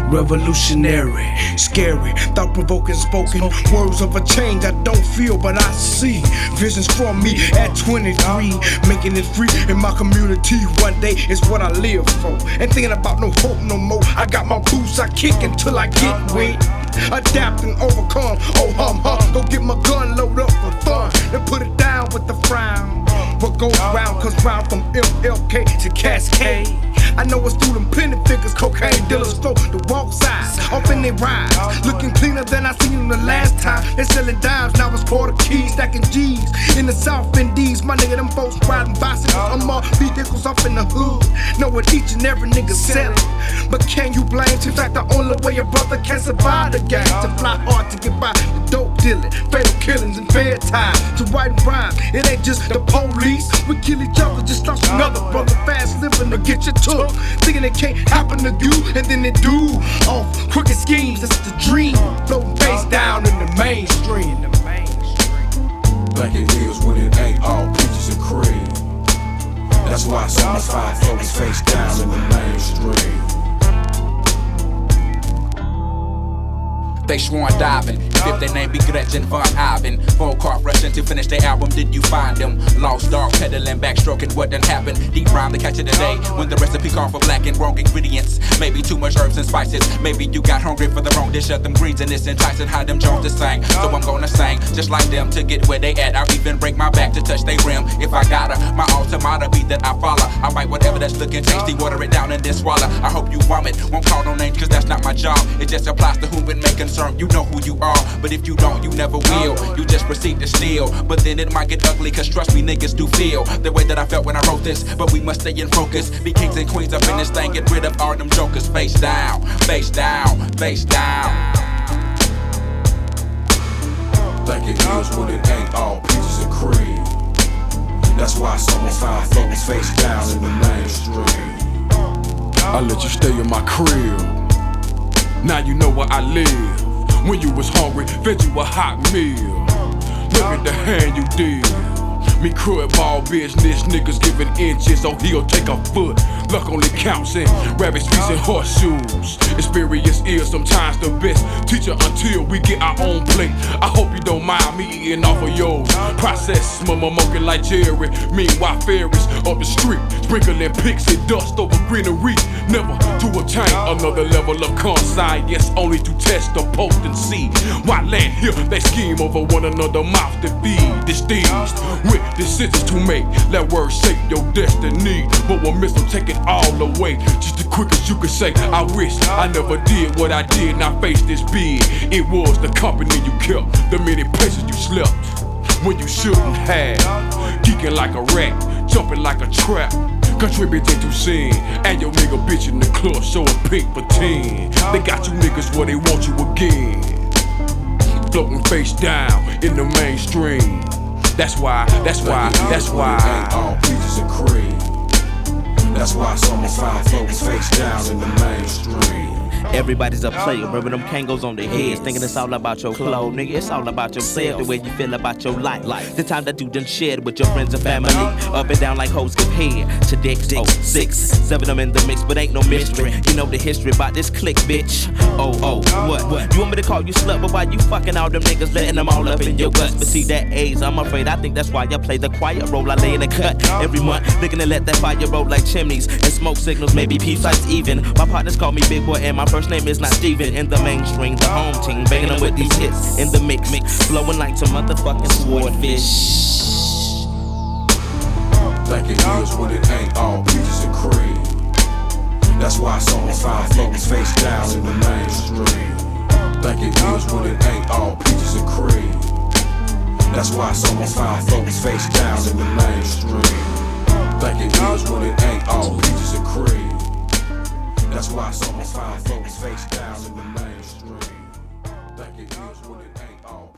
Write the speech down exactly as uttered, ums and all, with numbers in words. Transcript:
Revolutionary, scary, thought-provoking, spoken words of a change I don't feel but I see. Visions from me at twenty-three, making it free in my community. One day is what I live for. Ain't thinking about no hope no more. I got my boots, I kick until I get wet. Adapt and overcome, oh hum hum. Go get my gun, load up for fun, and put it down with the frown. What goes round comes round from M L K to Cascade. I know it's through them penny figures, cocaine dealers flow the walk sides, off in their rides, looking cleaner than I seen them the last time. They selling dimes, now it's quarter keys, stacking G's in the South Indies. My nigga, them folks riding bicycles, I'm all vehicles off in the hood. Know what each and every nigga selling, but can you blame? In fact, the only way a brother can survive the game to fly hard to get by the dope dealing, fatal killings and fair time to write rhymes. It ain't just the police, we kill each other, just lost another brother. Fast living to get you took, thinking it can't happen to you, and then it do. Off crooked schemes, that's the dream. Floating face down in the mainstream. Like it is when it ain't all peaches and cream. That's why some of five folks face down in the mainstream. They sworn diving, if their name be Gretchen Von Ivan. Full car rushing to finish their album, did you find them? Lost dog peddling, backstroking, what done happened? Deep rhyme the catch of the day, when the recipe called for black and wrong ingredients. Maybe too much herbs and spices, maybe you got hungry for the wrong dish of them greens and it's enticing how them Joneses sang. So I'm gonna sing, just like them to get where they at. I'll even break my back to touch they rim, if I gotta. My automata be that I follow, I bite whatever that's looking tasty, water it down and then swallow. I hope you vomit, won't call no names cause that's not my job. It just applies to whom it may concern. You know who you are, but if you don't, you never will. You just proceed to steal, but then it might get ugly, cause trust me, niggas do feel the way that I felt when I wrote this. But we must stay in focus, be kings and queens up in this thing. Get rid of all them jokers. Face down, face down, face down. Like it is when it ain't all peaches and cream. That's why some of five folks face down in the mainstream. I let you stay in my crib, now you know where I live. When you was hungry, fed you a hot meal. Look at the hand you did. Me crud ball business, niggas giving inches, oh he'll take a foot. Luck only counts in rabbits, feet, and horseshoes. Experience is sometimes the best teacher until we get our own plate. I hope you don't mind me eating off of yours. Process, mama moking like Jerry. Meanwhile, fairies up the street, sprinkling pixie dust over greenery. Never to obtain another level of conscience, only to test the potency. Why land here, they scheme over one another, mouth to feed, diseased with decisions to make. Let words shape your destiny, but one miss will take it all away. Just as quick as you could say, I wish I never did what I did, now face this bid. It was the company you kept, the many places you slept when you shouldn't have. Geeking like a rat, jumping like a trap, contributing to sin. And your nigga bitch in the club showing pink for ten. They got you niggas where they want you again, floating face down in the mainstream. That's why, that's why, that's why it ain't all peaches and cream. That's why some of five folks face down in the mainstream. Everybody's a player, rubbing them kangos on their heads, thinking it's all about your clothes, nigga. It's all about yourself, the way you feel about your life. The time that you done shared with your friends and family, up and down like hoes get head. To decks, oh, six, seven of them in the mix, but ain't no mystery. You know the history about this click, bitch. Oh, oh, what? what? You want me to call you slut, but why you fucking all them niggas, letting them all up in your guts? But see that A's, I'm afraid I think that's why I play the quiet role. I lay in the cut every month, looking to let that fire roll like chimneys and smoke signals, maybe peace lights even. My partners call me Big Boy and my first name is not Steven. In the mainstream, the home team, banging them with these hits in the mix, mix, blowing like some motherfucking swordfish. Like it is when it ain't all peaches and cream. That's why some of five folks face down in the mainstream. Like it is when it ain't all peaches and cream. That's why some of five folks face down in the mainstream. Like it is when it ain't all peaches and cream. That's why some of five folks face down in the mainstream. Like it is when it ain't all